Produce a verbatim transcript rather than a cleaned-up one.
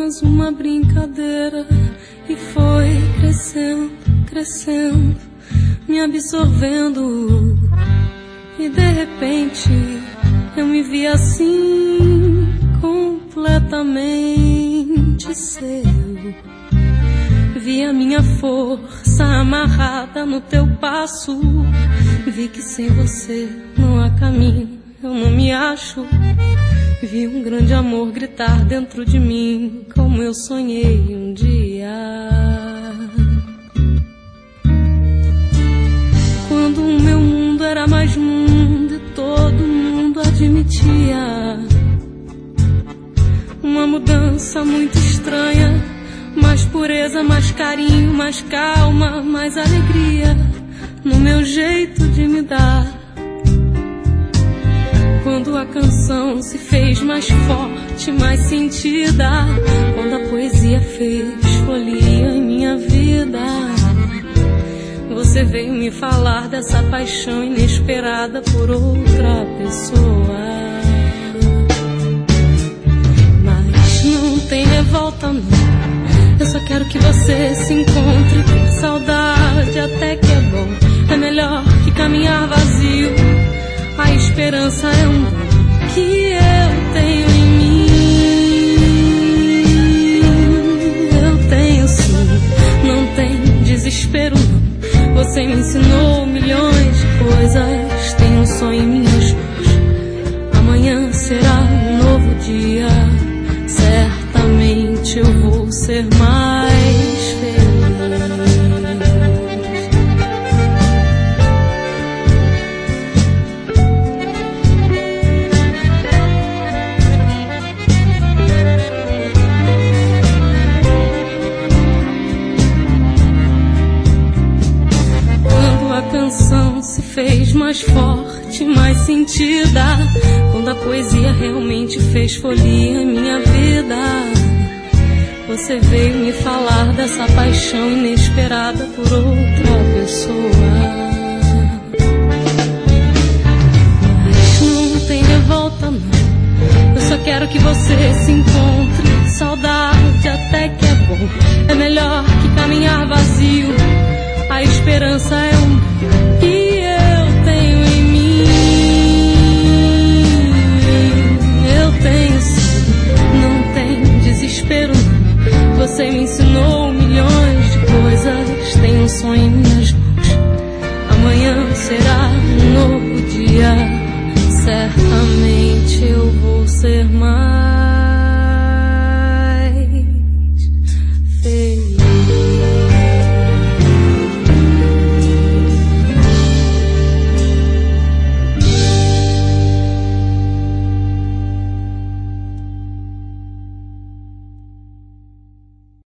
apenas uma brincadeira e foi crescendo, crescendo, me absorvendo. E de repente eu me vi assim, completamente seu. Vi a minha força amarrada no teu passo. Vi que sem você não há caminho, eu não me acho. Vi um grande amor gritar dentro de mim, como eu sonhei um dia. Quando o meu mundo era mais mundo e todo mundo admitia uma mudança muito estranha, mais pureza, mais carinho, mais calma, mais alegria no meu jeito de me dar. Quando a canção se fez mais forte, mais sentida, quando a poesia fez folia em minha vida, você veio me falar dessa paixão inesperada por outra pessoa. Mas não tem revolta não, eu só quero que você se encontre. Ter saudade até que é bom, é melhor que caminhar vazio. A esperança é um dom que eu tenho em mim. Eu tenho sim, não tem desespero não. Você me ensinou milhões de coisas. Tem um sonho em minhas mãos. Amanhã será um novo dia. Certamente eu vou ser mais feliz. Se fez mais forte, mais sentida, quando a poesia realmente fez folia em minha vida. Você veio me falar dessa paixão inesperada por outra pessoa. Mas não tem revolta não, eu só quero que você se encontre. Saudade até que é bom, é melhor que caminhar vazio. A esperança é um que eu tenho em mim. Eu tenho sim, não tem desespero não. Você me ensinou milhões de coisas. Tem um sonho em minhas mãos.